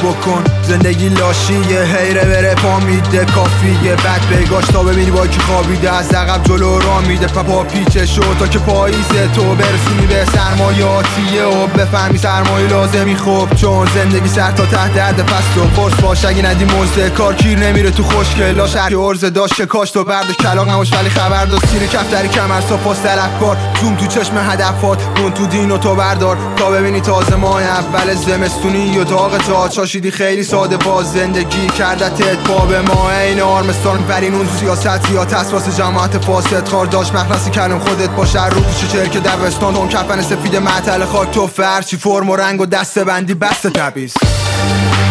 بکن. زندگی لاشیه، حیره بره پا میده کافیه. بعد بگاش تا ببینی با کی خوابیده، از عقب جلو را میده پا پیچه شو تا که پاییزه تو برسونی به سرمایاتیه و بفهمی سرمایه لازمی. خب چون زندگی سر تا ته درد پس تو فرس باش، اگه ندی مزده کار کیر نمیره تو خوشگلاش. هر که عرضه داشت که کاش تو برداشت کلاغ نباش ولی خبر داشت. سیر کفتری کمر صفاست طلبکار، زوم تو چشم هدفات، رون تو دین و تو بردار تا ببینی تازه ماه اول زمستونی و داغ تا چاشیدی خیلی ساده باز زندگی کردتت پا به ما. این آرمستان فرینون سیاست یا تسواس جماعت فاسد خار داشت مخلصی کلم خودت باشه رو پیش چرک دبستان اون کفن سفید معطل خاک تو فرچی فرم و رنگ و دسته بندی بسته تبیز.